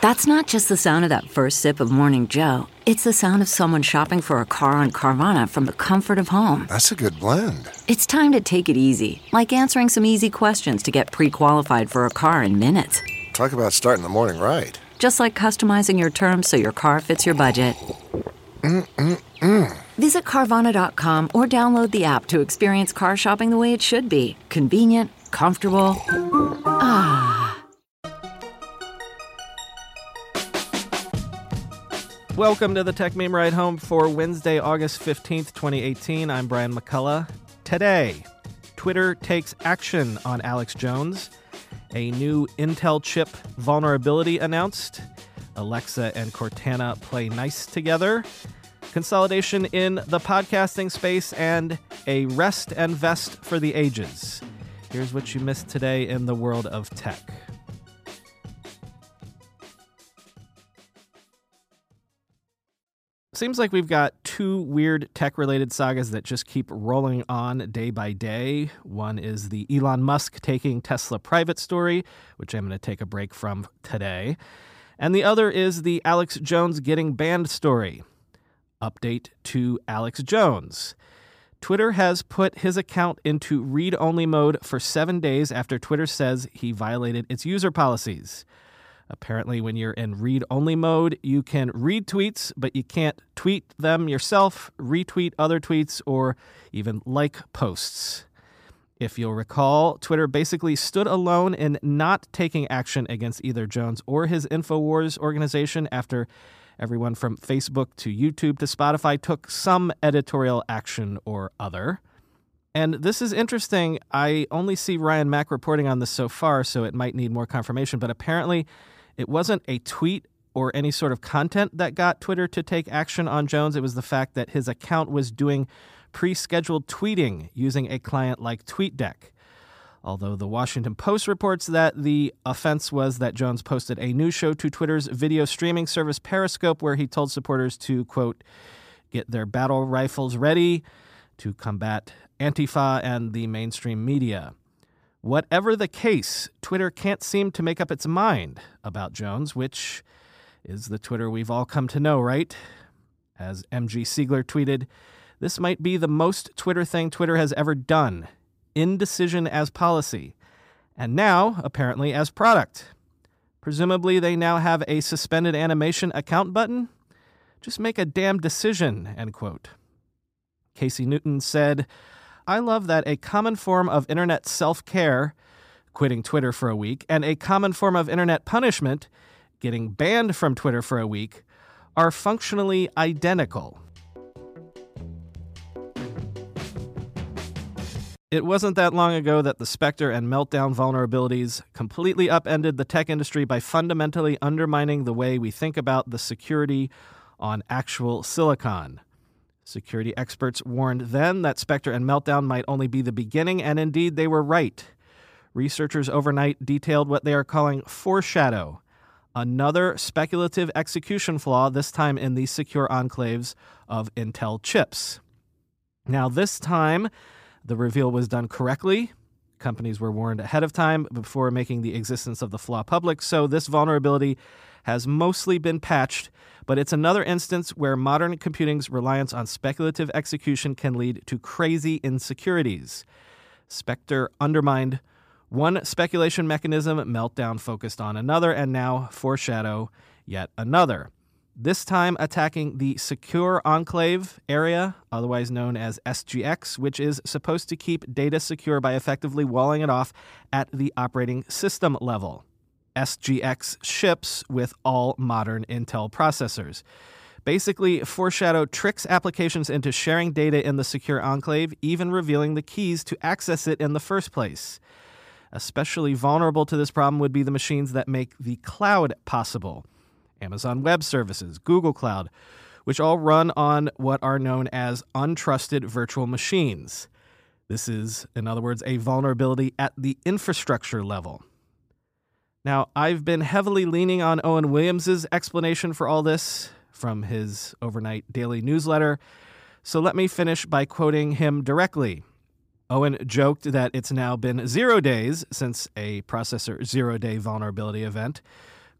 That's not just the sound of that first sip of Morning Joe. It's the sound of someone shopping for a car on Carvana from the comfort of home. That's a good blend. It's time to take it easy, like answering some easy questions to get pre-qualified for a car in minutes. Talk about starting the morning right. Just like customizing your terms so your car fits your budget. Visit Carvana.com or download the app to experience car shopping the way it should be. Convenient, comfortable. Welcome to the Tech Meme Ride Home for Wednesday, August 15th, 2018. I'm Brian McCullough. Today, Twitter takes action on Alex Jones. A new Intel chip vulnerability announced. Alexa and Cortana play nice together. Consolidation in the podcasting space, and a rest and vest for the ages. Here's what you missed today in the world of tech. Seems like we've got two weird tech-related sagas that just keep rolling on day by day. One is the Elon Musk taking Tesla private story, which I'm going to take a break from today. And the other is the Alex Jones getting banned story. Update to Alex Jones. Twitter has put his account into read-only mode for 7 days after Twitter says he violated its user policies. Apparently, when you're in read-only mode, you can read tweets, but you can't tweet them yourself, retweet other tweets, or even like posts. If you'll recall, Twitter basically stood alone in not taking action against either Jones or his InfoWars organization after everyone from Facebook to YouTube to Spotify took some editorial action or other. And this is interesting. I only see Ryan Mack reporting on this so far, so it might need more confirmation, but apparently it wasn't a tweet or any sort of content that got Twitter to take action on Jones. It was the fact that his account was doing pre-scheduled tweeting using a client like TweetDeck. Although the Washington Post reports that the offense was that Jones posted a news show to Twitter's video streaming service Periscope, where he told supporters to, quote, get their battle rifles ready to combat Antifa and the mainstream media. Whatever the case, Twitter can't seem to make up its mind about Jones, which is the Twitter we've all come to know, right? As MG Siegler tweeted, this might be the most Twitter thing Twitter has ever done. Indecision as policy. And now, apparently, as product. Presumably, they now have a suspended animation account button? Just make a damn decision, end quote. Casey Newton said, I love that a common form of internet self-care, quitting Twitter for a week, and a common form of internet punishment, getting banned from Twitter for a week, are functionally identical. It wasn't that long ago that the Spectre and Meltdown vulnerabilities completely upended the tech industry by fundamentally undermining the way we think about the security on actual silicon. Security experts warned then that Spectre and Meltdown might only be the beginning, and indeed they were right. Researchers overnight detailed what they are calling foreshadow, another speculative execution flaw, this time in the secure enclaves of Intel chips. Now, this time, the reveal was done correctly. Companies were warned ahead of time before making the existence of the flaw public, so this vulnerability has mostly been patched, but it's another instance where modern computing's reliance on speculative execution can lead to crazy insecurities. Spectre undermined one speculation mechanism, Meltdown focused on another, and now foreshadow yet another. This time attacking the Secure Enclave area, otherwise known as SGX, which is supposed to keep data secure by effectively walling it off at the operating system level. SGX ships with all modern Intel processors. Basically, Foreshadow tricks applications into sharing data in the secure enclave, even revealing the keys to access it in the first place. Especially vulnerable to this problem would be the machines that make the cloud possible. Amazon Web Services, Google Cloud, which all run on what are known as untrusted virtual machines. This is, in other words, a vulnerability at the infrastructure level. Now, I've been heavily leaning on Owen Williams' explanation for all this from his overnight daily newsletter, so let me finish by quoting him directly. Owen joked that it's now been 0 days since a processor zero-day vulnerability event. Quote,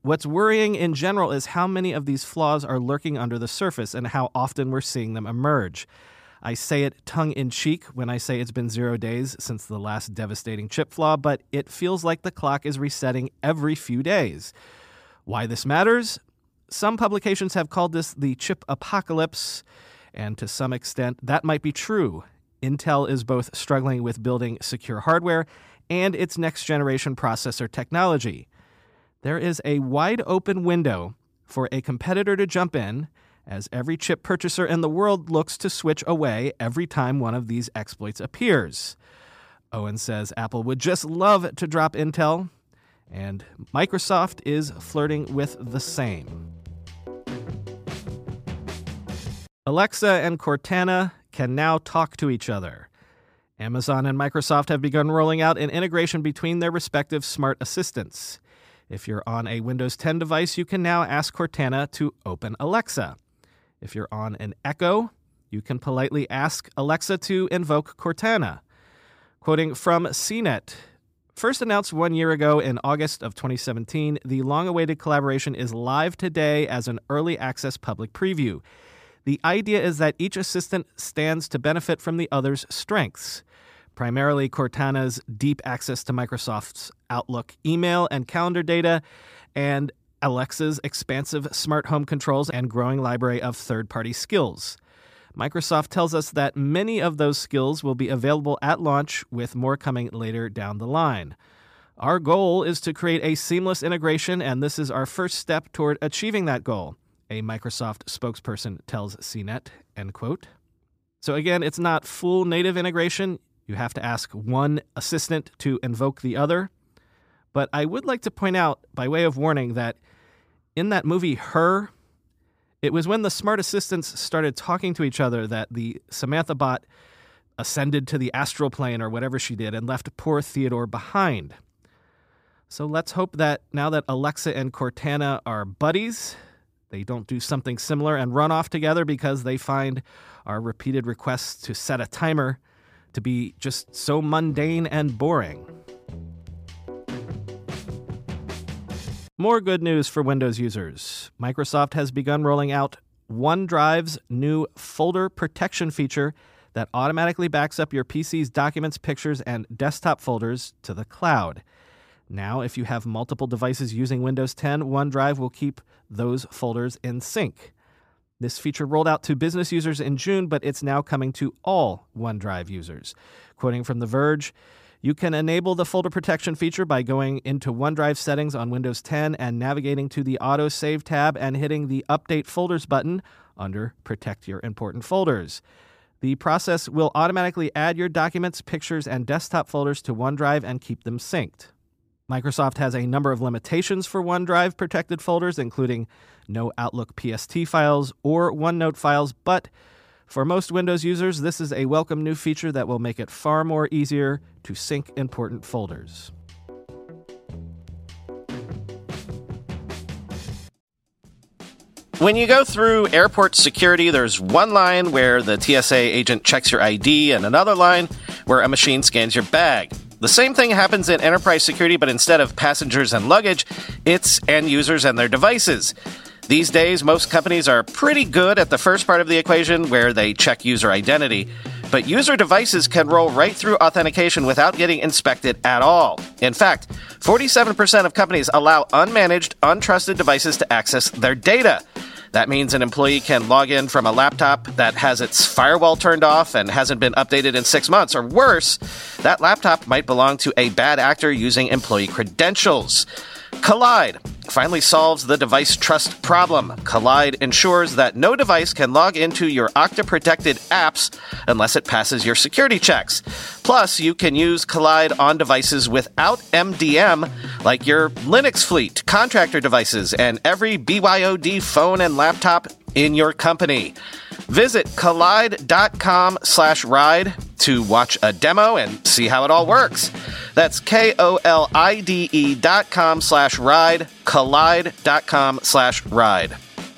What's worrying in general is how many of these flaws are lurking under the surface and how often we're seeing them emerge. I say it tongue-in-cheek when I say it's been 0 days since the last devastating chip flaw, but it feels like the clock is resetting every few days. Why this matters? Some publications have called this the chip apocalypse, and to some extent, that might be true. Intel is both struggling with building secure hardware and its next-generation processor technology. There is a wide-open window for a competitor to jump in, as every chip purchaser in the world looks to switch away every time one of these exploits appears. Owen says Apple would just love to drop Intel, and Microsoft is flirting with the same. Alexa and Cortana can now talk to each other. Amazon and Microsoft have begun rolling out an integration between their respective smart assistants. If you're on a Windows 10 device, you can now ask Cortana to open Alexa. If you're on an Echo, you can politely ask Alexa to invoke Cortana. Quoting from CNET, first announced 1 year ago in August of 2017, the long-awaited collaboration is live today as an early access public preview. The idea is that each assistant stands to benefit from the other's strengths, primarily Cortana's deep access to Microsoft's Outlook email and calendar data, and Alexa's expansive smart home controls and growing library of third-party skills. Microsoft tells us that many of those skills will be available at launch, with more coming later down the line. Our goal is to create a seamless integration, and this is our first step toward achieving that goal, a Microsoft spokesperson tells CNET, end quote. So again, it's not full native integration. You have to ask one assistant to invoke the other. But I would like to point out, by way of warning, that in that movie, Her, it was when the smart assistants started talking to each other that the Samantha bot ascended to the astral plane or whatever she did and left poor Theodore behind. So let's hope that now that Alexa and Cortana are buddies, they don't do something similar and run off together because they find our repeated requests to set a timer to be just so mundane and boring. More good news for Windows users. Microsoft has begun rolling out OneDrive's new folder protection feature that automatically backs up your PC's documents, pictures, and desktop folders to the cloud. Now, if you have multiple devices using Windows 10, OneDrive will keep those folders in sync. This feature rolled out to business users in June, but it's now coming to all OneDrive users. Quoting from The Verge, you can enable the folder protection feature by going into OneDrive settings on Windows 10 and navigating to the Auto Save tab and hitting the Update Folders button under Protect Your Important Folders. The process will automatically add your documents, pictures, and desktop folders to OneDrive and keep them synced. Microsoft has a number of limitations for OneDrive protected folders, including no Outlook PST files or OneNote files, but for most Windows users, this is a welcome new feature that will make it far more easier to sync important folders. When you go through airport security, there's one line where the TSA agent checks your ID and another line where a machine scans your bag. The same thing happens in enterprise security, but instead of passengers and luggage, it's end users and their devices. These days, most companies are pretty good at the first part of the equation where they check user identity, but user devices can roll right through authentication without getting inspected at all. In fact, 47% of companies allow unmanaged, untrusted devices to access their data. That means an employee can log in from a laptop that has its firewall turned off and hasn't been updated in 6 months, or worse, that laptop might belong to a bad actor using employee credentials. Collide finally solves the device trust problem. Collide ensures that no device can log into your Okta-protected apps unless it passes your security checks. Plus, you can use Collide on devices without MDM, like your Linux fleet, contractor devices, and every BYOD phone and laptop in your company. Visit collide.com/ride to watch a demo and see how it all works. That's KOLIDE.com/ride, collide.com/ride.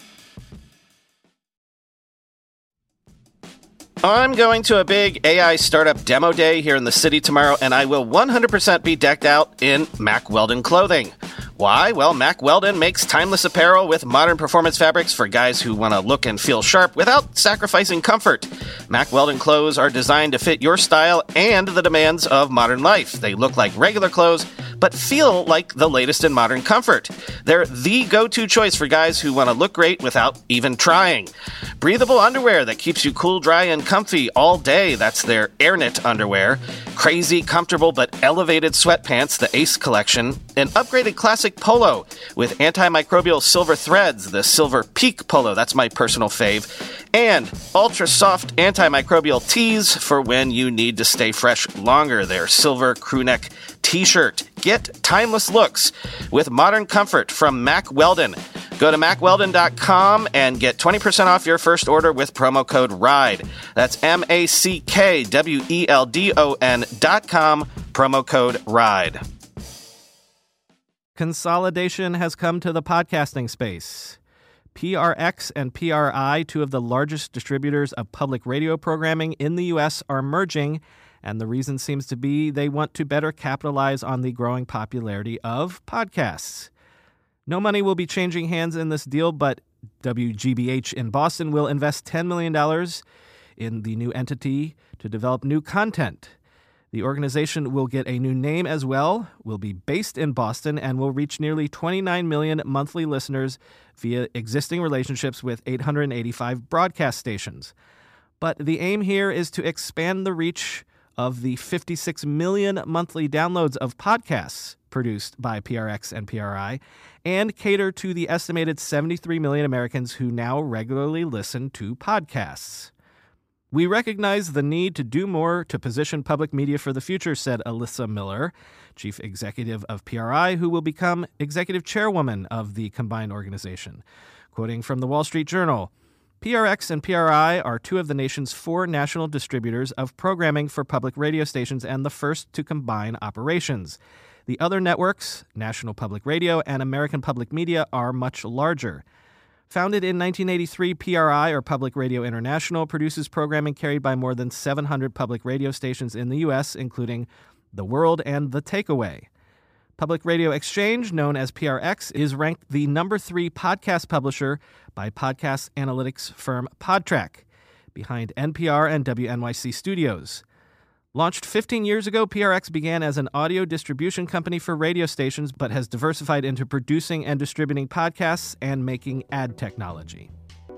I'm going to a big AI startup demo day here in the city tomorrow, and I will 100% be decked out in Mack Weldon clothing. Why? Well, Mack Weldon makes timeless apparel with modern performance fabrics for guys who want to look and feel sharp without sacrificing comfort. Mack Weldon clothes are designed to fit your style and the demands of modern life. They look like regular clothes, but feel like the latest in modern comfort. They're the go-to choice for guys who want to look great without even trying. Breathable underwear that keeps you cool, dry, and comfy all day. That's their AirKnit underwear. Crazy, comfortable, but elevated sweatpants, the Ace collection. An upgraded classic polo with antimicrobial silver threads, the Silver Peak polo. That's my personal fave. And ultra-soft antimicrobial tees for when you need to stay fresh longer. Their silver crewneck t-shirt. Get timeless looks with modern comfort from Mack Weldon. Go to MackWeldon.com and get 20% off your first order with promo code RIDE. That's MackWeldon.com, promo code RIDE. Consolidation has come to the podcasting space. PRX and PRI, two of the largest distributors of public radio programming in the U.S., are merging, and the reason seems to be they want to better capitalize on the growing popularity of podcasts. No money will be changing hands in this deal, but WGBH in Boston will invest $10 million in the new entity to develop new content. The organization will get a new name as well, will be based in Boston, and will reach nearly 29 million monthly listeners via existing relationships with 885 broadcast stations. But the aim here is to expand the reach of the 56 million monthly downloads of podcasts produced by PRX and PRI, and cater to the estimated 73 million Americans who now regularly listen to podcasts. We recognize the need to do more to position public media for the future, said Alyssa Miller, chief executive of PRI, who will become executive chairwoman of the combined organization. Quoting from the Wall Street Journal, PRX and PRI are two of the nation's 4 national distributors of programming for public radio stations and the first to combine operations. The other networks, National Public Radio and American Public Media, are much larger. Founded in 1983, PRI, or Public Radio International, produces programming carried by more than 700 public radio stations in the U.S., including The World and The Takeaway. Public Radio Exchange, known as PRX, is ranked the number 3 podcast publisher by podcast analytics firm Podtrac, behind NPR and WNYC Studios. Launched 15 years ago, PRX began as an audio distribution company for radio stations, but has diversified into producing and distributing podcasts and making ad technology.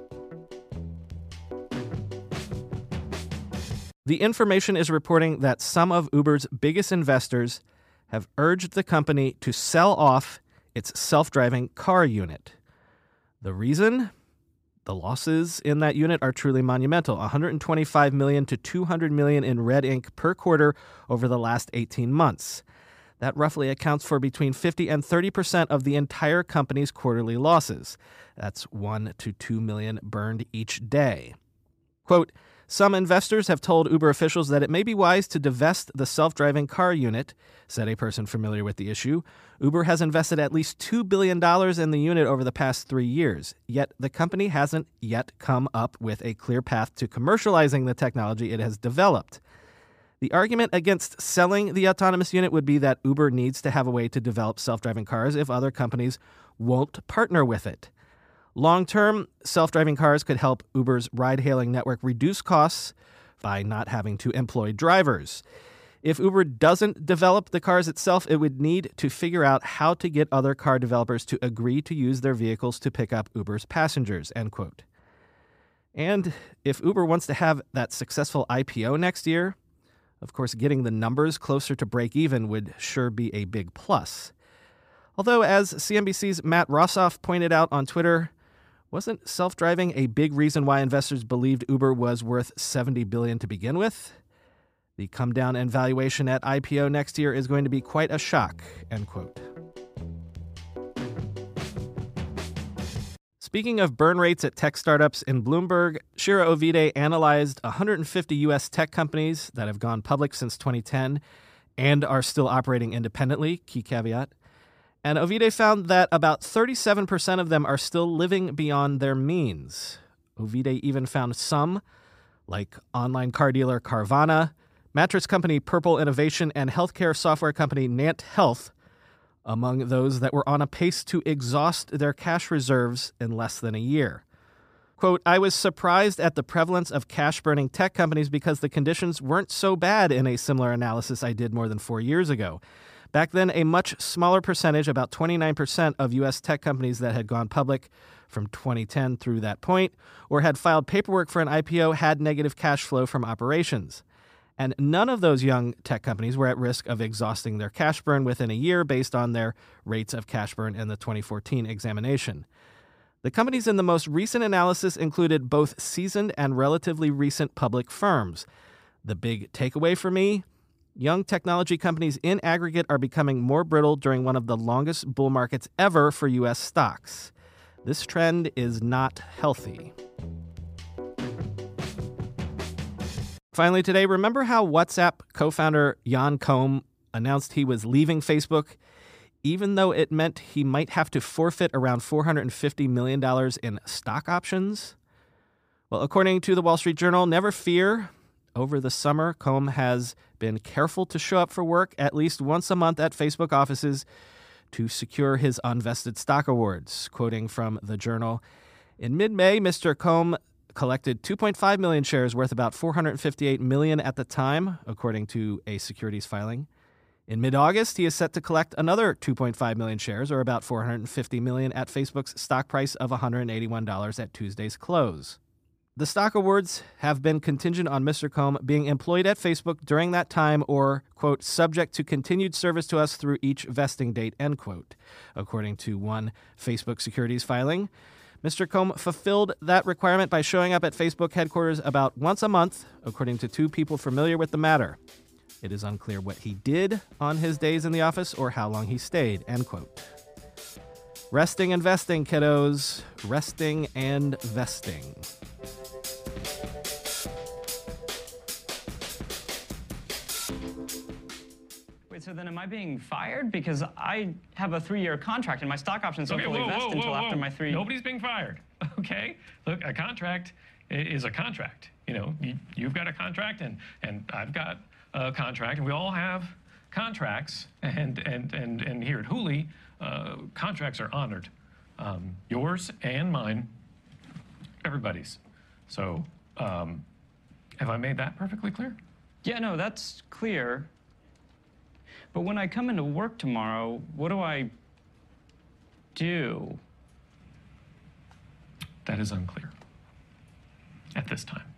The Information is reporting that some of Uber's biggest investors have urged the company to sell off its self-driving car unit. The reason? The losses in that unit are truly monumental, $125 million to $200 million in red ink per quarter over the last 18 months. That roughly accounts for between 50 and 30% of the entire company's quarterly losses. That's $1 to $2 million burned each day. Quote, some investors have told Uber officials that it may be wise to divest the self-driving car unit, said a person familiar with the issue. Uber has invested at least $2 billion in the unit over the past 3 years, yet the company hasn't yet come up with a clear path to commercializing the technology it has developed. The argument against selling the autonomous unit would be that Uber needs to have a way to develop self-driving cars if other companies won't partner with it. Long-term, self-driving cars could help Uber's ride-hailing network reduce costs by not having to employ drivers. If Uber doesn't develop the cars itself, it would need to figure out how to get other car developers to agree to use their vehicles to pick up Uber's passengers, end quote. And if Uber wants to have that successful IPO next year, of course, getting the numbers closer to break even would sure be a big plus. Although, as CNBC's Matt Rossoff pointed out on Twitter, wasn't self-driving a big reason why investors believed Uber was worth $70 billion to begin with? The come down in valuation at IPO next year is going to be quite a shock, end quote. Speaking of burn rates at tech startups, in Bloomberg, Shira Ovide analyzed 150 U.S. tech companies that have gone public since 2010 and are still operating independently, key caveat. And Ovide found that about 37% of them are still living beyond their means. Ovide even found some, like online car dealer Carvana, mattress company Purple Innovation, and healthcare software company Nant Health, among those that were on a pace to exhaust their cash reserves in less than a year. Quote, I was surprised at the prevalence of cash-burning tech companies because the conditions weren't so bad in a similar analysis I did more than 4 years ago. Back then, a much smaller percentage, about 29% of U.S. tech companies that had gone public from 2010 through that point or had filed paperwork for an IPO had negative cash flow from operations. And none of those young tech companies were at risk of exhausting their cash burn within a year based on their rates of cash burn in the 2014 examination. The companies in the most recent analysis included both seasoned and relatively recent public firms. The big takeaway for me? Young technology companies in aggregate are becoming more brittle during one of the longest bull markets ever for U.S. stocks. This trend is not healthy. Finally today, remember how WhatsApp co-founder Jan Koum announced he was leaving Facebook, even though it meant he might have to forfeit around $450 million in stock options? Well, according to the Wall Street Journal, never fear. Over the summer, Koum has been careful to show up for work at least once a month at Facebook offices to secure his unvested stock awards. Quoting from the Journal, in mid-May, Mr. Koum collected 2.5 million shares worth about $458 million at the time, according to a securities filing. In mid-August, he is set to collect another 2.5 million shares, or about $450 million at Facebook's stock price of $181 at Tuesday's close. The stock awards have been contingent on Mr. Koum being employed at Facebook during that time or, quote, subject to continued service to us through each vesting date, end quote. According to one Facebook securities filing, Mr. Koum fulfilled that requirement by showing up at Facebook headquarters about once a month, according to two people familiar with the matter. It is unclear what he did on his days in the office or how long he stayed, end quote. Resting and vesting, kiddos. Resting and vesting. Wait, so then am I being fired? Because I have a 3-year contract and my stock options don't fully vest until after my 3... Nobody's being fired, okay? Look, a contract is a contract. You know, you've got a contract and I've got a contract, and we all have contracts, and here at Hooli, contracts are honored. Yours and mine, everybody's. So, have I made that perfectly clear? Yeah, no, that's clear. But when I come into work tomorrow, what do I do? That is unclear at this time.